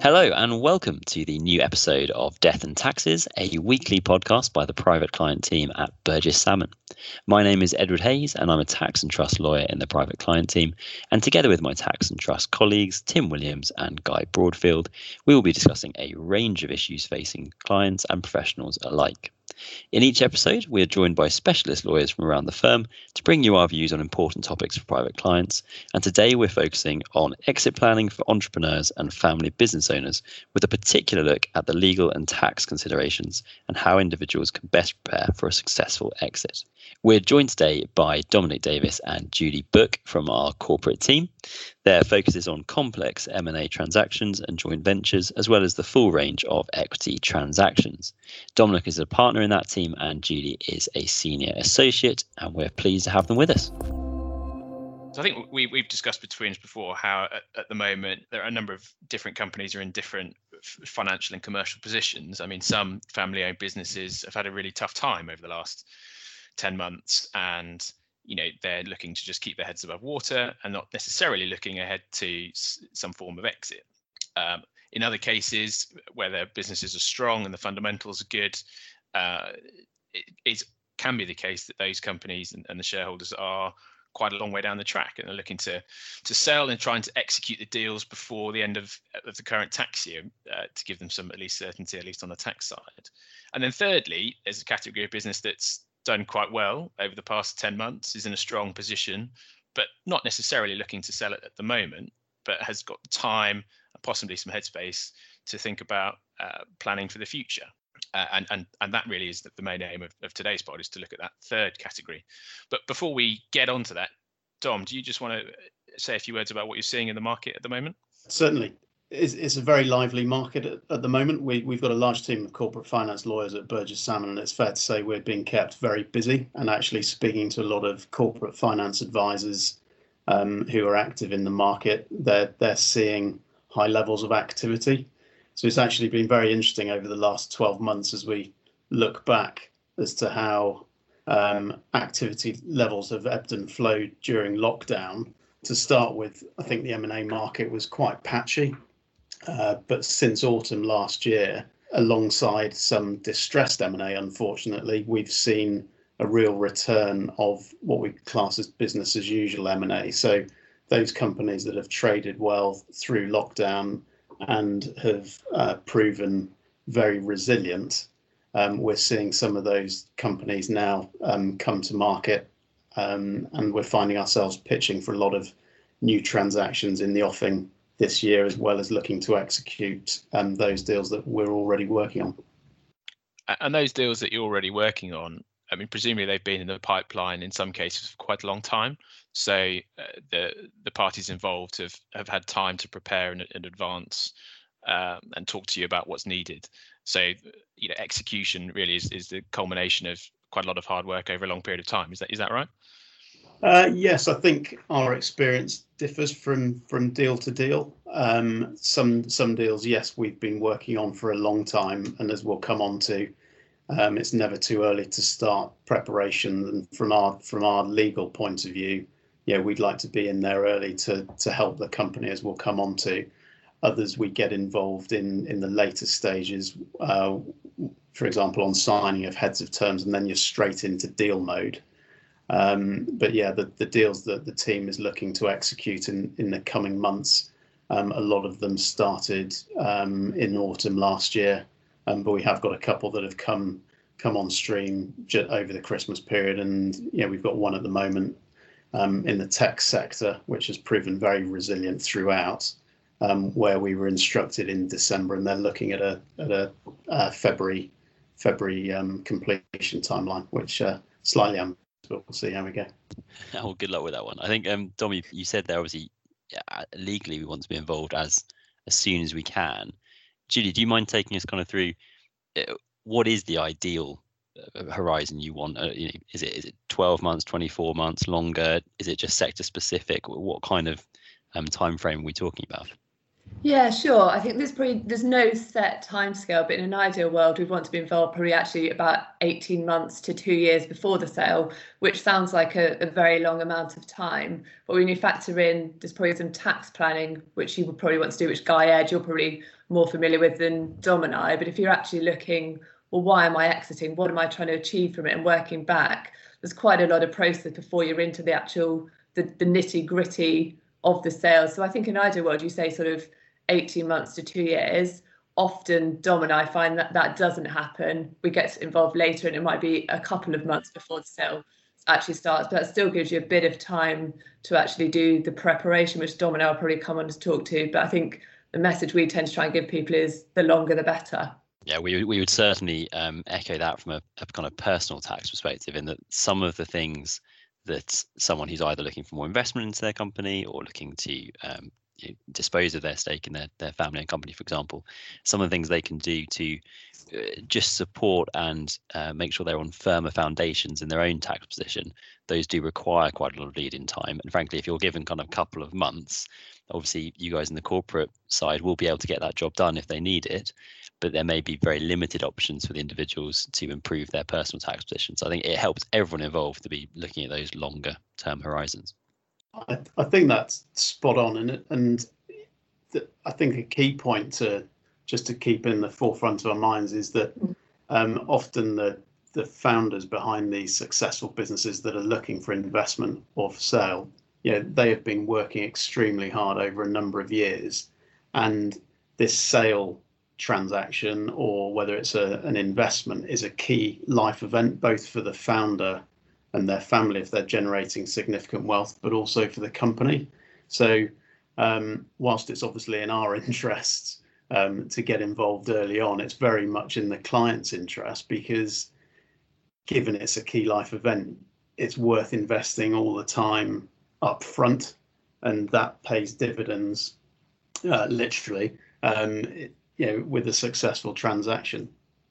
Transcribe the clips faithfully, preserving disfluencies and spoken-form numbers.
Hello and welcome to the new episode of Death and Taxes, a weekly podcast by the private client team at Burgess Salmon. My name is Edward Hayes and I'm a tax and trust lawyer in the private client team. And together with my tax and trust colleagues, Tim Williams and Guy Broadfield, we will be discussing a range of issues facing clients and professionals alike. In each episode, we are joined by specialist lawyers from around the firm to bring you our views on important topics for private clients. And today we're focusing on exit planning for entrepreneurs and family business owners, with a particular look at the legal and tax considerations and how individuals can best prepare for a successful exit. We're joined today by Dominic Davis and Julie Book from our corporate team. Their focus is on complex M and A transactions and joint ventures, as well as the full range of equity transactions. Dominic is a partner in that team and Julie is a senior associate, and we're pleased to have them with us. So I think we, we've discussed between us before how at, at the moment there are a number of different companies are in different f- financial and commercial positions. I mean, some family-owned businesses have had a really tough time over the last ten months, and you know they're looking to just keep their heads above water and not necessarily looking ahead to s- some form of exit. Um, in other cases where their businesses are strong and the fundamentals are good, uh, it, it can be the case that those companies and, and the shareholders are quite a long way down the track and are looking to to sell and trying to execute the deals before the end of, of the current tax year uh, to give them some at least certainty, at least on the tax side. And then thirdly, there's a category of business that's done quite well over the past ten months, is in a strong position, but not necessarily looking to sell it at the moment, but has got time and possibly some headspace to think about uh, planning for the future. Uh, and, and and that really is the, the main aim of, of today's pod, is to look at that third category. But before we get on to that, Dom, do you just want to say a few words about what you're seeing in the market at the moment? Certainly. It's, it's a very lively market at, at the moment. We, we've got a large team of corporate finance lawyers at Burgess Salmon, and it's fair to say we're being kept very busy and actually speaking to a lot of corporate finance advisors um, who are active in the market. They're, they're seeing high levels of activity. So it's actually been very interesting over the last twelve months as we look back as to how um, activity levels have ebbed and flowed during lockdown. To start with, I think the M and A market was quite patchy, uh, but since autumn last year, alongside some distressed M and A, unfortunately, we've seen a real return of what we class as business as usual M and A. So those companies that have traded well through lockdown and have uh, proven very resilient. Um, we're seeing some of those companies now um, come to market, um, and we're finding ourselves pitching for a lot of new transactions in the offing this year, as well as looking to execute um, those deals that we're already working on. And those deals that you're already working on, I mean, presumably they've been in the pipeline in some cases for quite a long time. So uh, the the parties involved have, have had time to prepare in, in advance um, and talk to you about what's needed. So, you know, execution really is, is the culmination of quite a lot of hard work over a long period of time. Is that is that right? Uh, yes, I think our experience differs from from deal to deal. Um, some some deals, yes, we've been working on for a long time, and as we'll come on to, Um, it's never too early to start preparation. And from our from our legal point of view, yeah, we'd like to be in there early to to help the company, as we'll come on to. Others, we get involved in in the later stages, uh, for example, on signing of heads of terms, and then you're straight into deal mode. Um, but yeah, the, the deals that the team is looking to execute in, in the coming months, um, a lot of them started um, in autumn last year. Um, but we have got a couple that have come come on stream j- over the Christmas period, and yeah, we've got one at the moment um, in the tech sector, which has proven very resilient throughout. Um, where we were instructed in December, and they're looking at a at a uh, February February um, completion timeline, which uh, slightly ambitious, but we'll see how we go. Oh, good luck with that one. I think, um, Dom, you, you said there obviously yeah, legally we want to be involved as as soon as we can. Julie, do you mind taking us kind of through uh, what is the ideal uh, horizon you want? Uh, you know, is it is it twelve months, twenty-four months, longer? Is it just sector specific? What kind of um, time frame are we talking about? Yeah, sure. I think there's probably there's no set timescale, but in an ideal world, we'd want to be involved probably actually about eighteen months to two years before the sale, which sounds like a, a very long amount of time. But when you factor in, there's probably some tax planning, which you would probably want to do, which Guy Ed, you're probably more familiar with than Dom and I. But if you're actually looking, well, why am I exiting? What am I trying to achieve from it? And working back, there's quite a lot of process before you're into the actual, the, the nitty gritty of the sale. So I think in an ideal world, you say sort of eighteen months to two years. Often Dom and I find that that doesn't happen. We get involved later and it might be a couple of months before the sale actually starts, but that still gives you a bit of time to actually do the preparation, which Dom and I will probably come on to talk to. But I think the message we tend to try and give people is the longer the better. Yeah, we we would certainly um, echo that from a, a kind of personal tax perspective, in that some of the things that someone who's either looking for more investment into their company or looking to um, you know, dispose of their stake in their, their family and company, for example, some of the things they can do to uh, just support and uh, make sure they're on firmer foundations in their own tax position, those do require quite a lot of lead in time. And frankly, if you're given kind of a couple of months, obviously you guys in the corporate side will be able to get that job done if they need it, but there may be very limited options for the individuals to improve their personal tax position. So I think it helps everyone involved to be looking at those longer term horizons. I, I think that's spot on, and and th- I think a key point to just to keep in the forefront of our minds is that um, often the the founders behind these successful businesses that are looking for investment or for sale, you know, they have been working extremely hard over a number of years, and this sale transaction, or whether it's a, an investment, is a key life event both for the founder and their family if they're generating significant wealth, but also for the company. So um, whilst it's obviously in our interests um, to get involved early on, it's very much in the client's interest, because given it's a key life event, it's worth investing all the time up front, and that pays dividends uh, literally um, it, you know, with a successful transaction.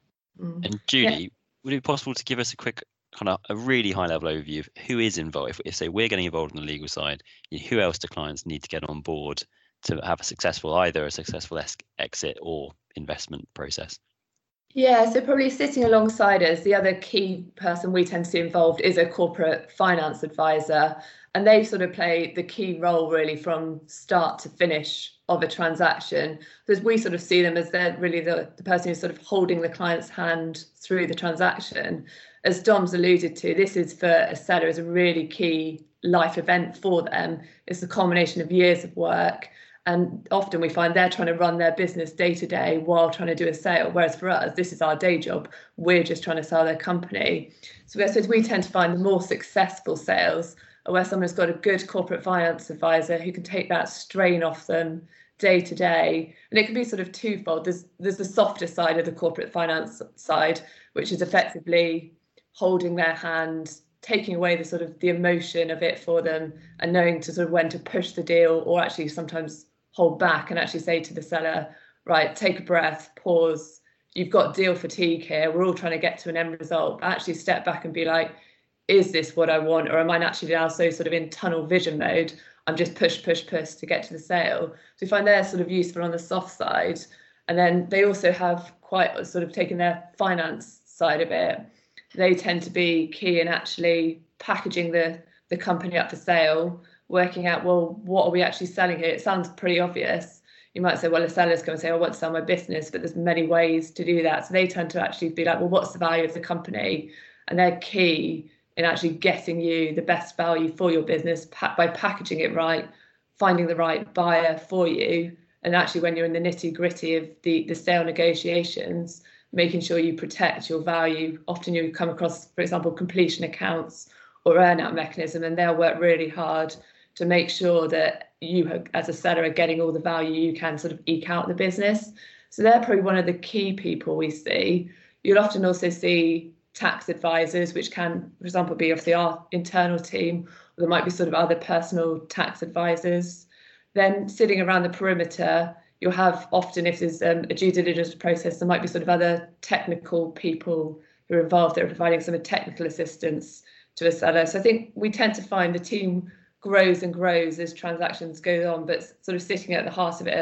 And Julie, yeah. Would it be possible to give us a quick kind of a really high level overview of who is involved? If, if say we're getting involved on the legal side, you know, who else do clients need to get on board to have a successful, either a successful es- exit or investment process? Yeah, so probably sitting alongside us, the other key person we tend to see involved is a corporate finance advisor, and they sort of play the key role really from start to finish of a transaction, because we sort of see them as they're really the, the person who's sort of holding the client's hand through the transaction. As Dom's alluded to, this is for a seller is a really key life event for them. It's a combination of years of work, and often we find they're trying to run their business day to day while trying to do a sale, whereas for us, this is our day job. We're just trying to sell their company. So I suppose we tend to find the more successful sales are where someone's got a good corporate finance advisor who can take that strain off them day to day. And it can be sort of twofold. There's there's the softer side of the corporate finance side, which is effectively holding their hand, taking away the sort of the emotion of it for them, and knowing to sort of when to push the deal, or actually sometimes hold back and actually say to the seller, right, take a breath, pause, you've got deal fatigue here, we're all trying to get to an end result. Actually step back and be like, is this what I want? Or am I actually now so sort of in tunnel vision mode, I'm just push, push, push to get to the sale? So we find they're sort of useful on the soft side. And then they also have quite sort of taken their finance side of it. They tend to be key in actually packaging the, the company up for sale, working out, well, what are we actually selling here? It sounds pretty obvious. You might say, well, a seller's going to say, I want to sell my business, but there's many ways to do that. So they tend to actually be like, well, what's the value of the company? And they're key in actually getting you the best value for your business by packaging it right, finding the right buyer for you. And actually, when you're in the nitty gritty of the, the sale negotiations, making sure you protect your value. Often you come across, for example, completion accounts or earn-out mechanism, and they'll work really hard to make sure that you, as a seller, are getting all the value you can sort of eke out the business. So they're probably one of the key people we see. You'll often also see tax advisors, which can, for example, be obviously our internal team, or there might be sort of other personal tax advisors. Then sitting around the perimeter, you'll have often, if there's um, a due diligence process, there might be sort of other technical people who are involved that are providing some technical assistance to a seller. So I think we tend to find the team grows and grows as transactions go on, but sort of sitting at the heart of it are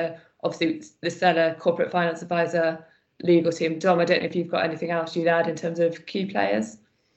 obviously the seller, corporate finance advisor, legal team. Dom, I don't know if you've got anything else you'd add in terms of key players.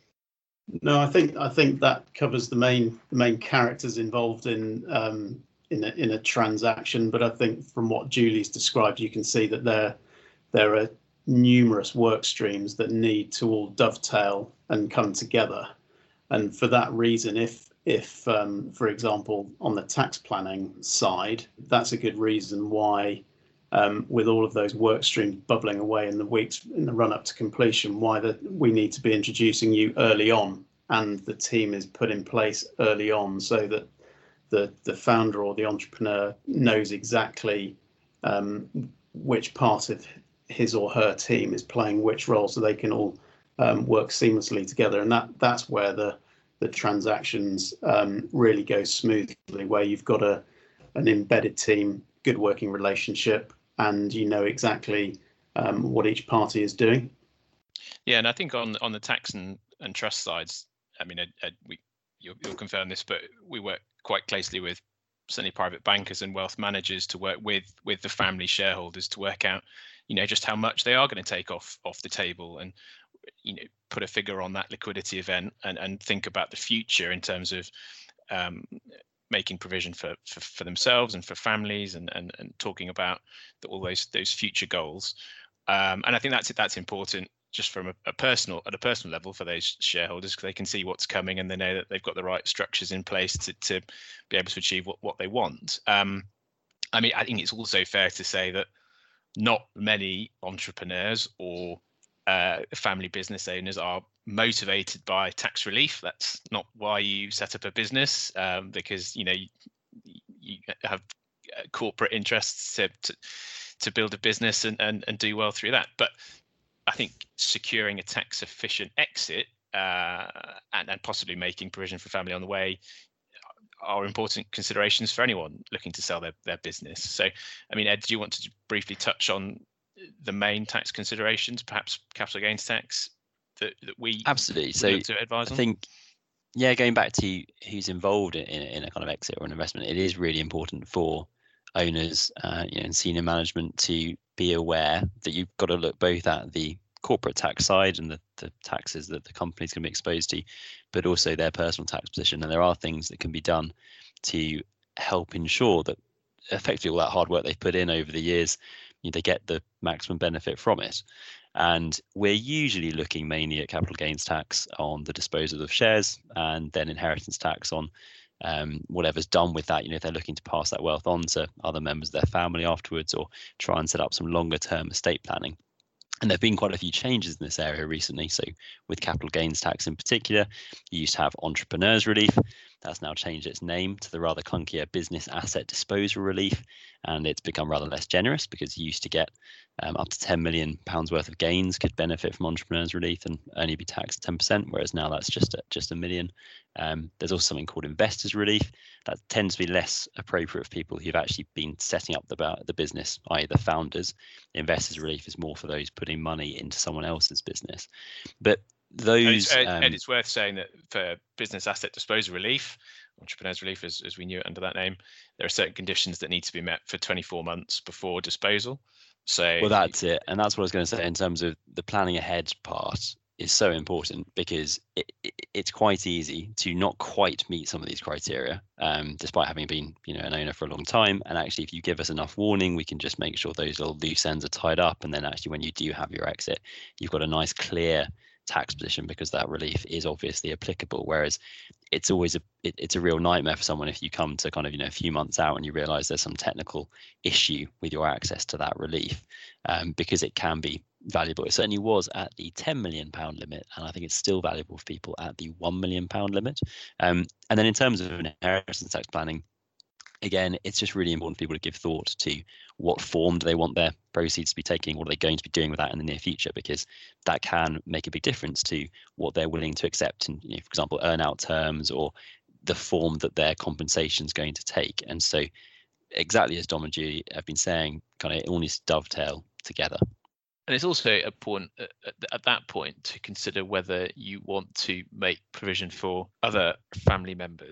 No, I think I think that covers the main the main characters involved in um, in a, in a transaction. But I think from what Julie's described, you can see that there there are numerous work streams that need to all dovetail and come together. And for that reason, if if um, for example on the tax planning side, that's a good reason why. Um, with all of those work streams bubbling away in the weeks in the run up to completion, why that we need to be introducing you early on, and the team is put in place early on so that the the founder or the entrepreneur knows exactly um, which part of his or her team is playing which role, so they can all um, work seamlessly together. And that that's where the the transactions um, really go smoothly, where you've got a an embedded team, good working relationship, and you know exactly um, what each party is doing. Yeah, and I think on on the tax and, and trust sides, I mean, Ed, Ed, we you'll, you'll confirm this, but we work quite closely with certainly private bankers and wealth managers to work with with the family shareholders to work out, you know, just how much they are going to take off off the table, and you know, put a figure on that liquidity event, and and think about the future in terms of um, making provision for, for for themselves and for families, and and and talking about the, all those those future goals. Um, and I think that's that's important just from a, a personal at a personal level for those shareholders, because they can see what's coming and they know that they've got the right structures in place to to be able to achieve what what they want. Um, I mean, I think it's also fair to say that not many entrepreneurs or uh, family business owners are motivated by tax relief. That's not why you set up a business, um, because you know you, you have corporate interests to, to to build a business and, and and do well through that. But I think securing a tax efficient exit uh, and and possibly making provision for family on the way are important considerations for anyone looking to sell their, their business. So, I mean, Ed, do you want to briefly touch on the main tax considerations, perhaps capital gains tax, that, that we absolutely so to advise on? I think, yeah, going back to who's involved in, in a kind of exit or an investment, it is really important for owners uh, you know, and senior management to be aware that you've got to look both at the corporate tax side and the, the taxes that the company's going to be exposed to, but also their personal tax position. And there are things that can be done to help ensure that effectively all that hard work they've put in over the years, you know, they get the maximum benefit from it. And we're usually looking mainly at capital gains tax on the disposal of shares, and then inheritance tax on um, whatever's done with that. You know, if they're looking to pass that wealth on to other members of their family afterwards, or try and set up some longer term estate planning. And there have been quite a few changes in this area recently. So with capital gains tax in particular, you used to have entrepreneurs relief. That's now changed its name to the rather clunkier business asset disposal relief. And it's become rather less generous, because you used to get um, up to ten million pounds worth of gains could benefit from entrepreneurs relief and only be taxed ten percent, whereas now that's just a, just a million. Um, there's also something called investors relief. That tends to be less appropriate for people who've actually been setting up the, the business, that is the founders. Investors relief is more for those putting money into someone else's business. But those and, um, and it's worth saying that for business asset disposal relief, entrepreneurs relief as, as we knew it under that name, there are certain conditions that need to be met for twenty-four months before disposal. So well, that's it. And that's what I was going to say in terms of the planning ahead part is so important, because it, it, it's quite easy to not quite meet some of these criteria, um, despite having been, you know, an owner for a long time. And actually, if you give us enough warning, we can just make sure those little loose ends are tied up. And then actually, when you do have your exit, you've got a nice, clear tax position, because that relief is obviously applicable. Whereas it's always a it, it's a real nightmare for someone if you come to kind of, you know, a few months out and you realize there's some technical issue with your access to that relief, um, because it can be valuable. It certainly was at the ten million pound limit, and I think it's still valuable for people at the one million pound limit. Um, and then in terms of inheritance tax planning, again, it's just really important for people to give thought to what form do they want their proceeds to be taking, what are they going to be doing with that in the near future, because that can make a big difference to what they're willing to accept in, you know, for example, earn out terms, or the form that their compensation is going to take. And so exactly as Dom and Julie have been saying, kind of it all needs to dovetail together. And it's also important at, at that point to consider whether you want to make provision for other family members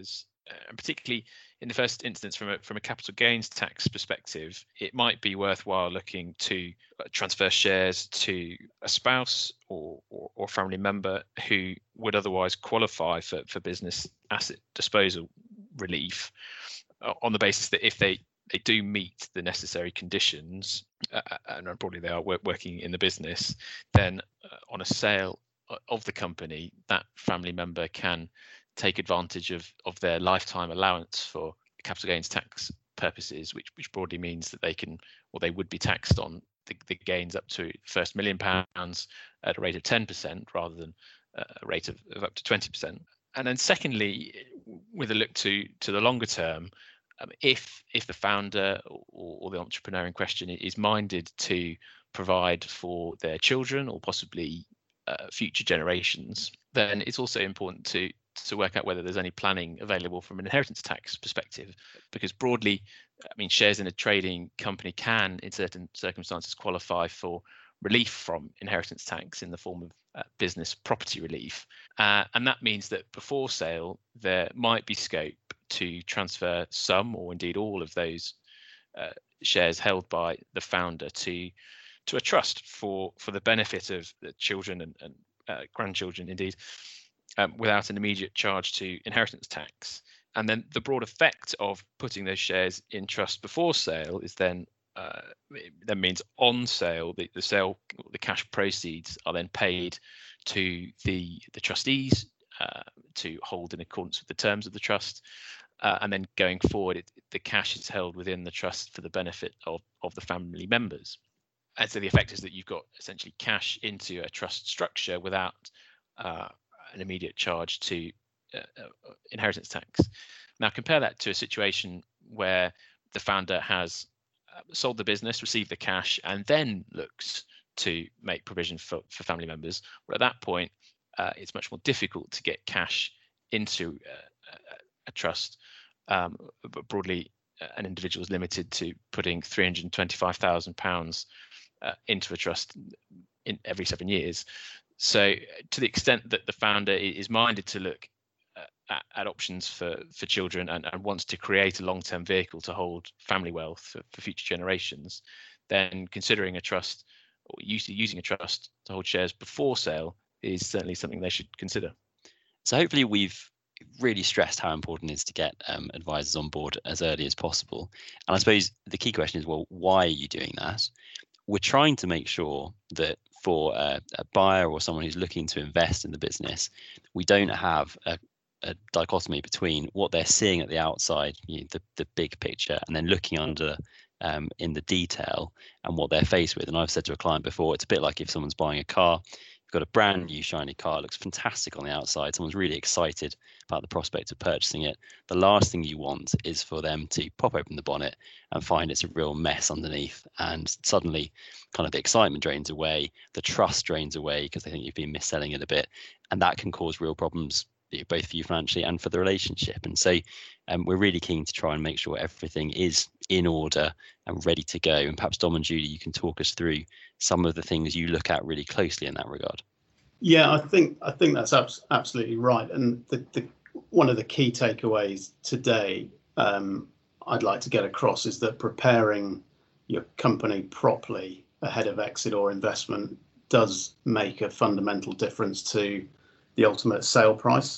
uh, particularly in the first instance, from a from a capital gains tax perspective, it might be worthwhile looking to transfer shares to a spouse or or, or family member who would otherwise qualify for, for business asset disposal relief, uh, on the basis that if they they do meet the necessary conditions, uh, and probably they are work, working in the business, then uh, on a sale of the company, that family member can take advantage of of their lifetime allowance for capital gains tax purposes, which which broadly means that they can, or they would be taxed on the, the gains up to first million pounds at a rate of ten percent rather than a rate of, of up to twenty percent. And then secondly, with a look to to the longer term, um, if if the founder or, or the entrepreneur in question is minded to provide for their children or possibly uh, future generations, then it's also important to to work out whether there's any planning available from an inheritance tax perspective, because broadly, I mean, shares in a trading company can, in certain circumstances, qualify for relief from inheritance tax in the form of uh, business property relief. Uh, and that means that before sale, there might be scope to transfer some or indeed all of those uh, shares held by the founder to to a trust for, for the benefit of the children and, and uh, grandchildren, indeed, Um, without an immediate charge to inheritance tax. And then the broad effect of putting those shares in trust before sale is then uh, that means on sale, the, the sale, the cash proceeds are then paid to the the trustees uh, to hold in accordance with the terms of the trust, uh, and then going forward, it, the cash is held within the trust for the benefit of of the family members. And so the effect is that you've got essentially cash into a trust structure without uh, an immediate charge to uh, uh, inheritance tax. Now compare that to a situation where the founder has uh, sold the business, received the cash, and then looks to make provision for, for family members. Well, at that point, uh, it's much more difficult to get cash into uh, a, a trust. Um, but broadly, uh, an individual is limited to putting three hundred twenty-five thousand pounds uh, into a trust in every seven years. So to the extent that the founder is minded to look at, at options for, for children and, and wants to create a long-term vehicle to hold family wealth for, for future generations, then considering a trust or using a trust to hold shares before sale is certainly something they should consider. So hopefully we've really stressed how important it is to get um, advisors on board as early as possible. And I suppose the key question is, well, why are you doing that? We're trying to make sure that for a, a buyer or someone who's looking to invest in the business, we don't have a, a dichotomy between what they're seeing at the outside, you know, the, the big picture, and then looking under um, in the detail and what they're faced with. And I've said to a client before, it's a bit like if someone's buying a car, you've got a brand new shiny car, it looks fantastic on the outside, someone's really excited about the prospect of purchasing it. The last thing you want is for them to pop open the bonnet and find it's a real mess underneath, and suddenly kind of the excitement drains away, the trust drains away because they think you've been mis-selling it a bit, and that can cause real problems both for you financially and for the relationship. And so um, we're really keen to try and make sure everything is in order and ready to go. And perhaps Dom and Julie, you can talk us through some of the things you look at really closely in that regard. Yeah, I think I think that's abs- absolutely right. And the, the one of the key takeaways today um, I'd like to get across is that preparing your company properly ahead of exit or investment does make a fundamental difference to the ultimate sale price,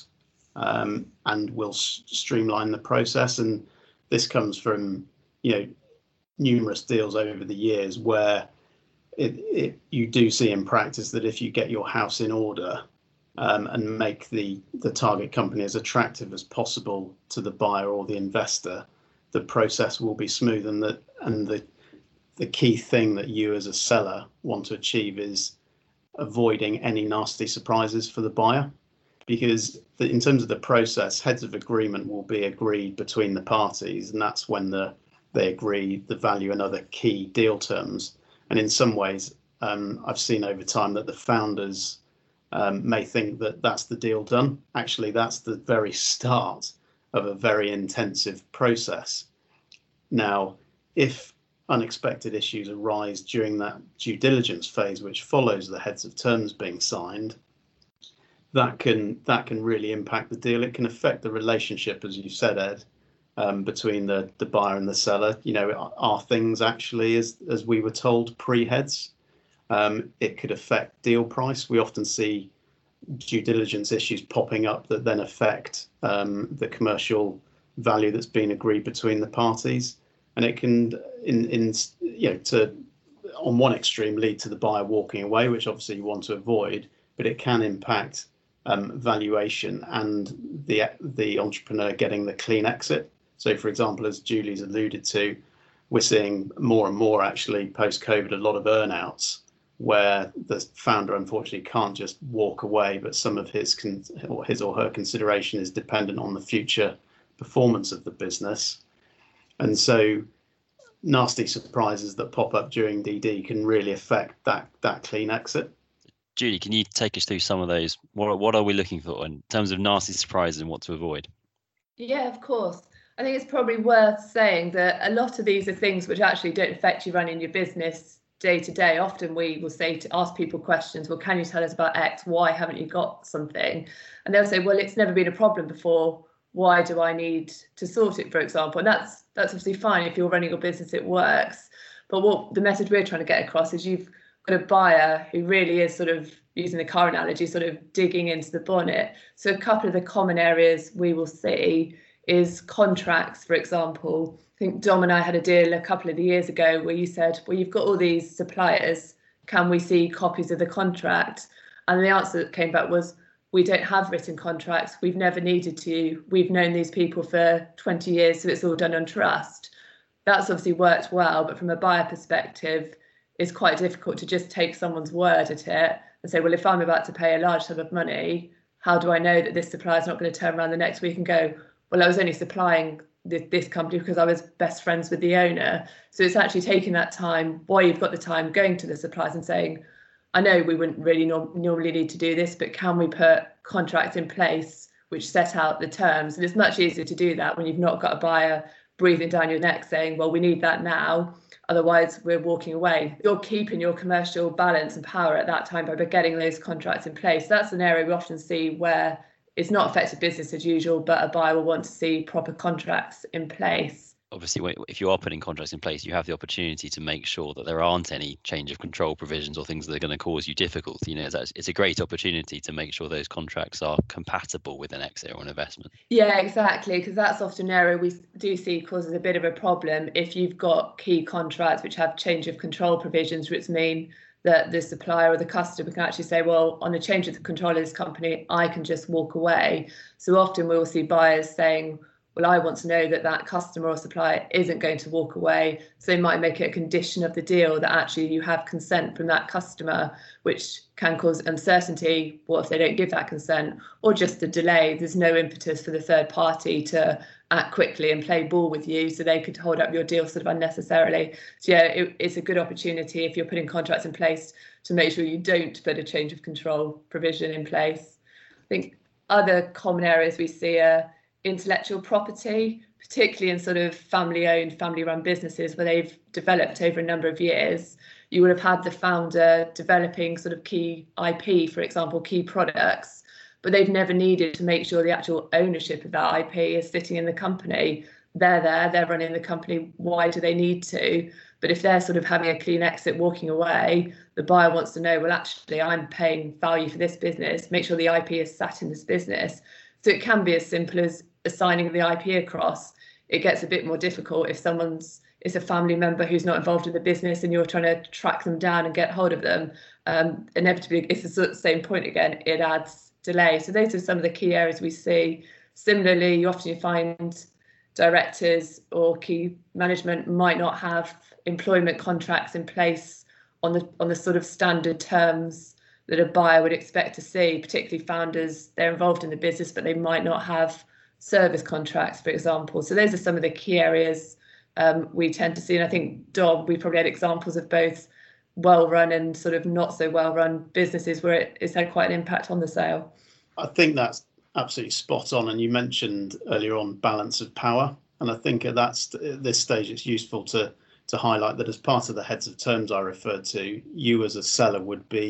um, and will s- streamline the process. And this comes from, you know, numerous deals over the years where it, it you do see in practice that if you get your house in order um, and make the the target company as attractive as possible to the buyer or the investor, the process will be smooth. And that and the the key thing that you as a seller want to achieve is avoiding any nasty surprises for the buyer, because the, in terms of the process, heads of agreement will be agreed between the parties, and that's when the they agree the value and other key deal terms. And in some ways, um, I've seen over time that the founders um, may think that that's the deal done. Actually, that's the very start of a very intensive process. Now, if unexpected issues arise during that due diligence phase, which follows the heads of terms being signed, that can that can really impact the deal. It can affect the relationship, as you said, Ed, um, between the the buyer and the seller. You know, are, are things actually as as we were told pre-heads? Um, it could affect deal price. We often see due diligence issues popping up that then affect um, the commercial value that's been agreed between the parties, and it can, in in you know, to on one extreme lead to the buyer walking away, which obviously you want to avoid, but it can impact um, valuation and the the entrepreneur getting the clean exit. So, for example, as Julie's alluded to, we're seeing more and more actually post-COVID a lot of earnouts where the founder unfortunately can't just walk away, but some of his con- or his or her consideration is dependent on the future performance of the business. And so nasty surprises that pop up during D D can really affect that that clean exit. Julie, can you take us through some of those? What, what are we looking for in terms of nasty surprises and what to avoid? Yeah, of course. I think it's probably worth saying that a lot of these are things which actually don't affect you running your business day to day. Often we will say to ask people questions, well, can you tell us about X? Why haven't you got something? And they'll say, well, it's never been a problem before. Why do I need to sort it, for example? And that's that's obviously fine. If you're running your business, it works. But what the message we're trying to get across is you've got a buyer who really is sort of, using the car analogy, sort of digging into the bonnet. So a couple of the common areas we will see is contracts, for example. I think Dom and I had a deal a couple of years ago where you said, well, you've got all these suppliers. Can we see copies of the contract? And the answer that came back was, we don't have written contracts. We've never needed to. We've known these people for twenty years, so it's all done on trust. That's obviously worked well, but from a buyer perspective, it's quite difficult to just take someone's word at it and say, well, if I'm about to pay a large sum of money, how do I know that this supplier is not going to turn around the next week and go, well, I was only supplying this, this company because I was best friends with the owner. So it's actually taking that time, while you've got the time, going to the suppliers and saying, I know we wouldn't really no- normally need to do this, but can we put contracts in place which set out the terms? And it's much easier to do that when you've not got a buyer breathing down your neck saying, well, we need that now, otherwise we're walking away. You're keeping your commercial balance and power at that time by getting those contracts in place. That's an area we often see where it's not affected business as usual, but a buyer will want to see proper contracts in place. Obviously, if you are putting contracts in place, you have the opportunity to make sure that there aren't any change of control provisions or things that are going to cause you difficulty. You know, it's, it's a great opportunity to make sure those contracts are compatible with an exit or an investment. Yeah, exactly, because that's often an area we do see causes a bit of a problem if you've got key contracts which have change of control provisions, which mean that the supplier or the customer can actually say, well, on a change of the control of this company, I can just walk away. So often we'll see buyers saying, well, I want to know that that customer or supplier isn't going to walk away. So they might make it a condition of the deal that actually you have consent from that customer, which can cause uncertainty. What if they don't give that consent, or just a delay? There's no impetus for the third party to act quickly and play ball with you, so they could hold up your deal sort of unnecessarily. So yeah, it, it's a good opportunity if you're putting contracts in place to make sure you don't put a change of control provision in place. I think other common areas we see are intellectual property, particularly in sort of family-owned, family-run businesses where they've developed over a number of years. You would have had the founder developing sort of key I P, for example, key products, but they've never needed to make sure the actual ownership of that I P is sitting in the company. They're there, they're running the company. Why do they need to? But if they're sort of having a clean exit, walking away, the buyer wants to know, well, actually, I'm paying value for this business. Make sure the I P is sat in this business. So it can be as simple as assigning the I P across. It gets a bit more difficult if someone's is a family member who's not involved in the business and you're trying to track them down and get hold of them. Um, inevitably, it's the same point again, it adds delay. So those are some of the key areas we see. Similarly, you often find directors or key management might not have employment contracts in place on the on the sort of standard terms that a buyer would expect to see, particularly founders. They're involved in the business, but they might not have service contracts, for example. So those are some of the key areas um, we tend to see. And I think, Dom, we probably had examples of both well-run and sort of not so well-run businesses where it, it's had quite an impact on the sale. I think that's absolutely spot on. And you mentioned earlier on balance of power. And I think at, that, at this stage, it's useful to, to highlight that as part of the heads of terms I referred to, you as a seller would be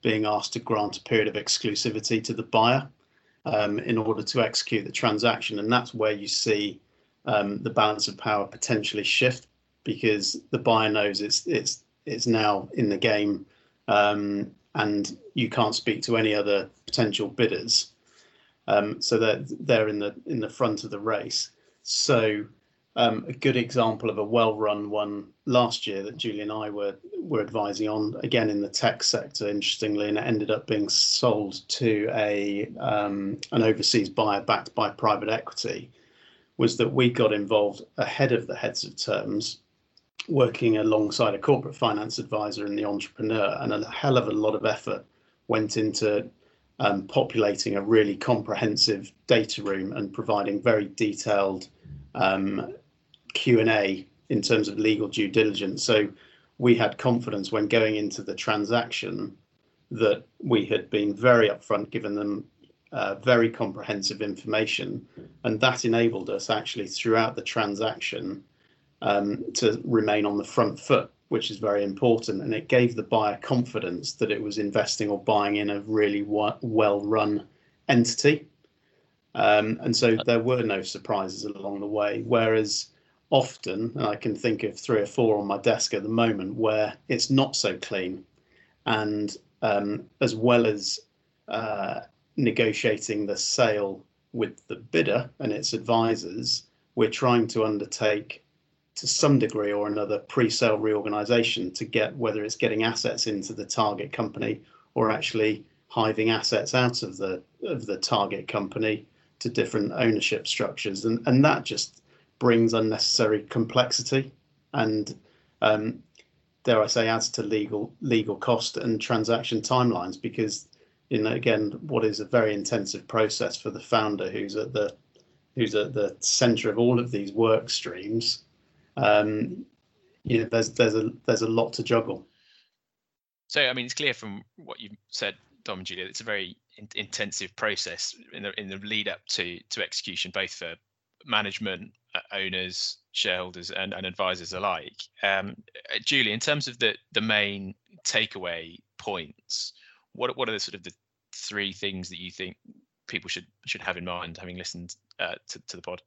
being asked to grant a period of exclusivity to the buyer um, in order to execute the transaction. And that's where you see um, the balance of power potentially shift, because the buyer knows it's it's it's now in the game, um, and you can't speak to any other potential bidders. Um, so they're they're in the in the front of the race. So um, a good example of a well-run one last year that Julie and I were were advising on, again in the tech sector, interestingly, and it ended up being sold to a um, an overseas buyer backed by private equity, was that we got involved ahead of the heads of terms, working alongside a corporate finance advisor and the entrepreneur, and a hell of a lot of effort went into um, populating a really comprehensive data room and providing very detailed um, Q and A in terms of legal due diligence. So we had confidence when going into the transaction that we had been very upfront, given them uh, very comprehensive information, and that enabled us actually throughout the transaction um, to remain on the front foot, which is very important. And it gave the buyer confidence that it was investing or buying in a really well-run entity. Um, and so there were no surprises along the way, whereas often, and I can think of three or four on my desk at the moment, where it's not so clean. And um, as well as uh, negotiating the sale with the bidder and its advisors, we're trying to undertake, to some degree or another, pre-sale reorganisation to get whether it's getting assets into the target company or actually hiving assets out of the of the target company to different ownership structures, and and that just brings unnecessary complexity and um, dare I say adds to legal legal cost and transaction timelines, because you know again what is a very intensive process for the founder who's at the who's at the centre of all of these work streams. Um, you know, there's there's a there's a lot to juggle. So, I mean, it's clear from what you've said, Dom and Julia, it's a very in- intensive process in the in the lead up to to execution, both for management, uh, owners, shareholders, and, and advisors alike. Um, uh, Julie, in terms of the the main takeaway points, what what are the sort of the three things that you think people should should have in mind, having listened uh, to to the pod?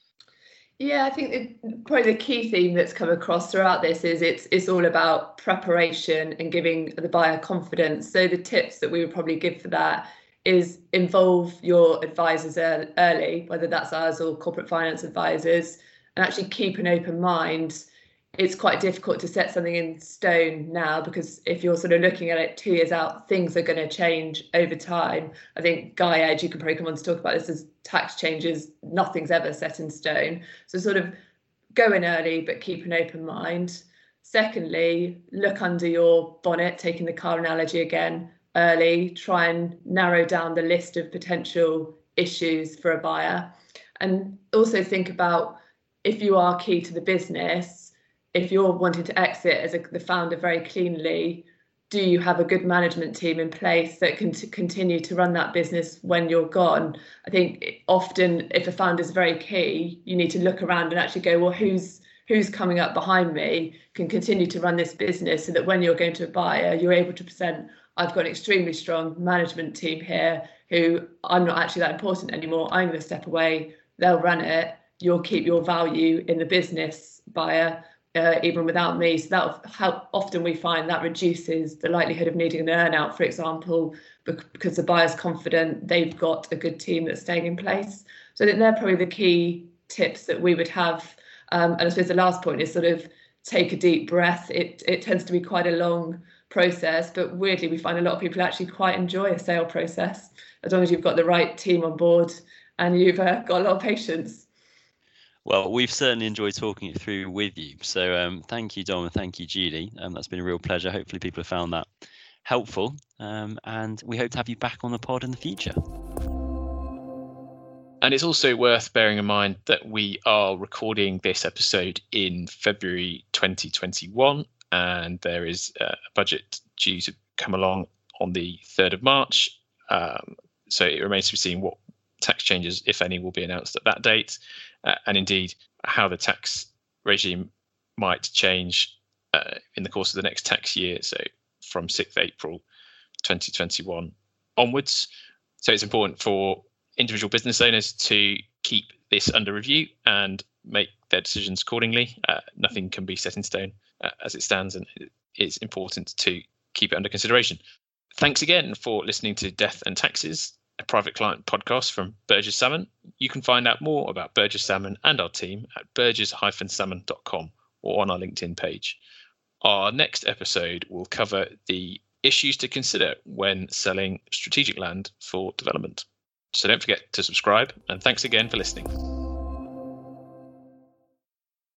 Yeah, I think it, probably the key theme that's come across throughout this is it's it's all about preparation and giving the buyer confidence. So the tips that we would probably give for that is involve your advisors early, whether that's us or corporate finance advisors, and actually keep an open mind. It's quite difficult to set something in stone now, because if you're sort of looking at it two years out, things are going to change over time. I think Guy, Ed, you can probably come on to talk about this, as tax changes, nothing's ever set in stone. So sort of go in early, but keep an open mind. Secondly, look under your bonnet, taking the car analogy again, early, try and narrow down the list of potential issues for a buyer. And also think about, if you are key to the business, if you're wanting to exit as a, the founder very cleanly, do you have a good management team in place that can t- continue to run that business when you're gone? I think often if a founder is very key, you need to look around and actually go, well, who's who's coming up behind me can continue to run this business, so that when you're going to a buyer, you're able to present, I've got an extremely strong management team here who I'm not actually that important anymore. I'm going to step away. They'll run it. You'll keep your value in the business, buyer. Uh, even without me. So that how often we find that reduces the likelihood of needing an earn out, for example, because the buyer's confident they've got a good team that's staying in place. So I think they're probably the key tips that we would have. Um, and I suppose the last point is sort of take a deep breath. It it tends to be quite a long process, but weirdly we find a lot of people actually quite enjoy a sale process, as long as you've got the right team on board and you've uh, got a lot of patience. Well, we've certainly enjoyed talking it through with you. So um, thank you, Dom, and thank you, Julie. Um, that's been a real pleasure. Hopefully people have found that helpful. Um, and we hope to have you back on the pod in the future. And it's also worth bearing in mind that we are recording this episode in February twenty twenty-one, and there is a budget due to come along on the third of March. Um, so it remains to be seen what tax changes, if any, will be announced at that date. Uh, and indeed how the tax regime might change uh, in the course of the next tax year, so from sixth of April twenty twenty-one onwards. So it's important for individual business owners to keep this under review and make their decisions accordingly. Uh, nothing can be set in stone uh, as it stands, and it's important to keep it under consideration. Thanks again for listening to Death and Taxes, a private client podcast from Burgess Salmon. You can find out more about Burgess Salmon and our team at burgess dash salmon dot com or on our LinkedIn page. Our next episode will cover the issues to consider when selling strategic land for development. So don't forget to subscribe, and thanks again for listening.